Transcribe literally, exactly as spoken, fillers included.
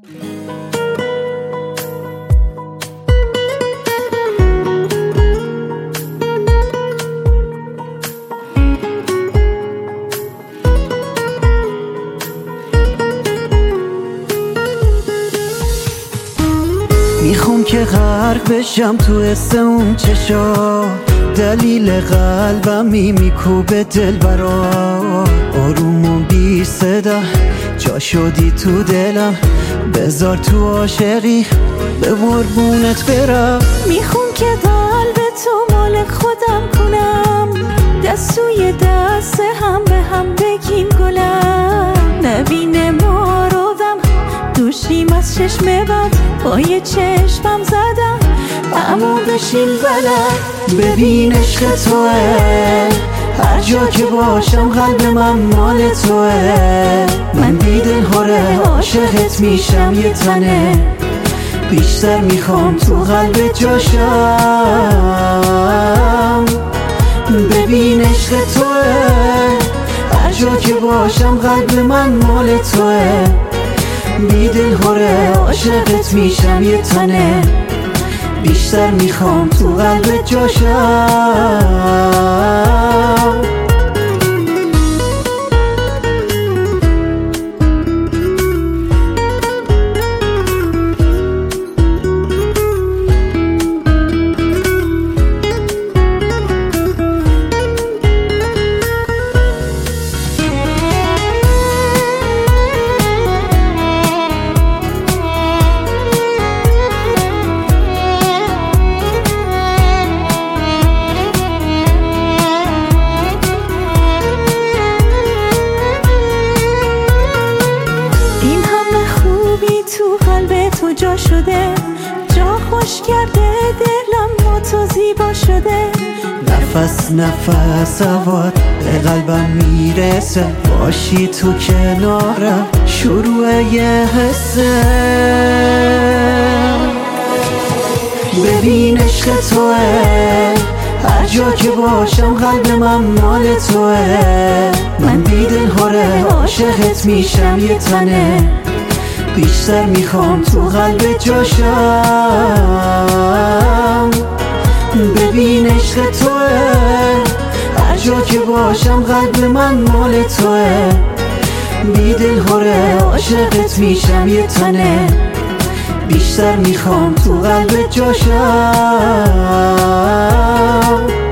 میخوام که غرق بشم تو حس اون چشا، دلیل قلبمی میکوبه دل برا، آروم و بی صدا جا شدی تو دلم، بذار تو عاشقی به قربونت برم. میخوام که قلب تو مال خودم کنم، دستوی دست هم به هم بگیم گلم، نبینه ما رو دم دوشیم از چشم بد، پای چشمم زدم اما بشین بلد. ببین عشق توه، هر جا که باشم قلب من مال توه، من بی دل هره عاشقت میشم یه تنه، بیشتر میخوام تو قلب جاشم. ببین عشق توه، هر جا که باشم قلب من مال توه، بی دل هره عاشقت میشم یه تنه، بیشتر میخوام تو قلب جاشم. جا شده، جا خوش کرده دلم با تو زیبا شده، نفس نفس هوات به قلبم میرسه، باشی تو کنارم شروع یه حسه. ببین عشق توه، هر جا که باشم قلب من مال توه، من بی دل هره عاشقت میشم یه تنه، بیشتر میخوام تو قلب جاشم. ببین عشق توه، هر جا که باشم قلب من مال توه، بی دل هره عاشقت میشم یه تنه، بیشتر میخوام تو قلب جاشم.